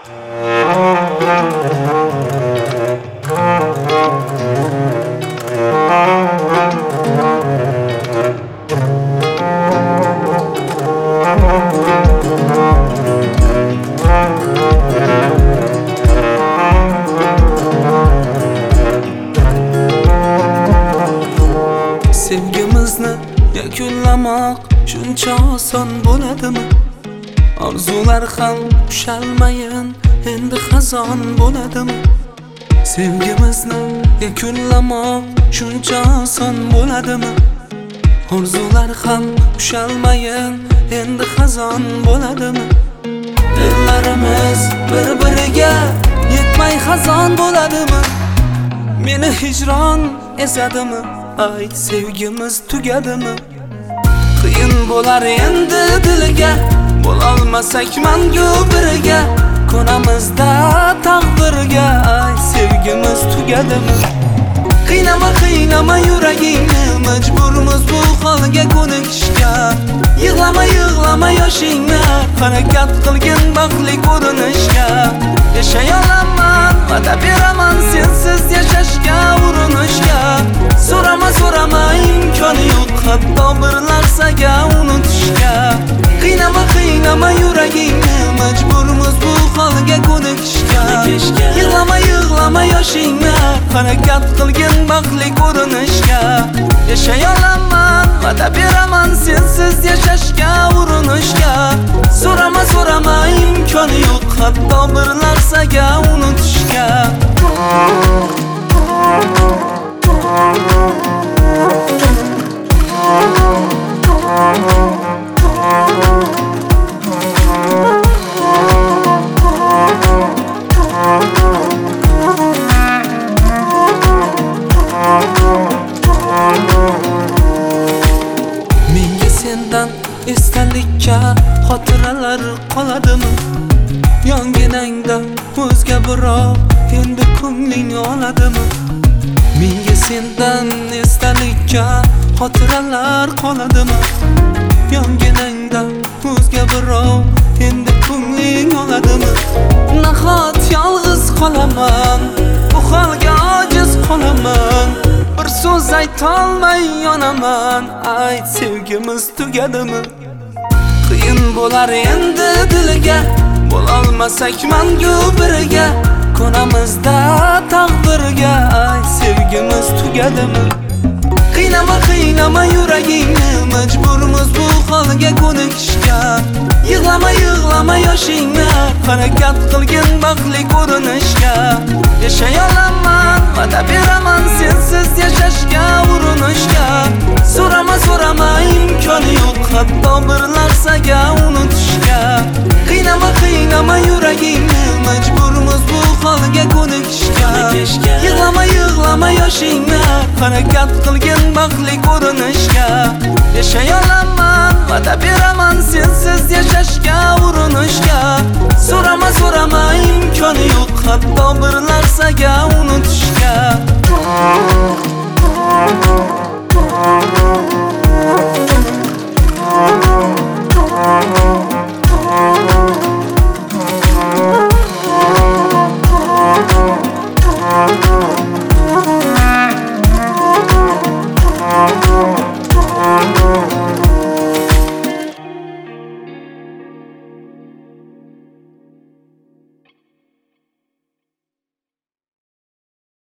Sevgimizni yakunlamoq shuncha oson bo'ladimi? Orzular ham ushalmayin, endi xazon bo'ladimi? Sevgimizni yakunlamoq shuncha oson bo'ladimi? Orzular ham ushalmayin, endi xazon bo'ladimi? Dillarimiz bir-biriga yetmay xazon bo'ladimi? Meni hijron ezadimi? Ay, sevgimiz tugadimi? Qiyin bo'lar endi diliga, bo'lolmasak mangu biriga, konamizda taqdirga. Ay, sevgimiz tugadimi? Qiynama yuragingni, majburmiz bu holga ko'nikishga. Yig'lama yoshingni, harakat qilgin baxtli ko'rinishga. Yashay olaman, va'da beraman sensiz yashashga urinishga. So'rama imkoni yo'q, hatto bir narsaga unutishga. Qiynama yuragingni, majburmiz bu holga ko'nikishga. Yig'lama yoshingni, harakat qilgin baxtli ko'rinishga. Yashay olaman, va'da beraman sensiz yashashga urinishga. So'rama imkoni yo'q, hatto bir narsaga unutishga. Menga sendan esdalikka xotiralar qoladimi? Yonginangda o'zga birov endi ko'ngling oladimi? Menga sendan esdalikka xotiralar qoladimi? Yonginangda o'zga birov endi ko'ngling oladimi? Nahot yolg'iz qolaman, bu holga ojiz qolaman, bir so'z aytolmay yonaman. Ay, sevgimiz tugadimi? Qiyin bo'lar endi diliga, bo'lolmasak mangu biriga, konamizda taqdirga. Ay, sevgimiz tugadimi? Qiynama yuragingni, majburmiz bu holga ko'nikishga. Yig'lama yoshingni, harakat qilgin baxtli ko'rinishga. Yashay olaman, va'da beraman sensiz yashashga urinishga. So'rama imkoni yo'q, hatto bir narsaga unutishga. Qiynama yuragingni, majburmiz bu holga ko'nikishga. Yig'lama yoshingni, harakat qilgin baxtli ko'rinishga. Yashay olaman, va'da beraman sensiz yashashga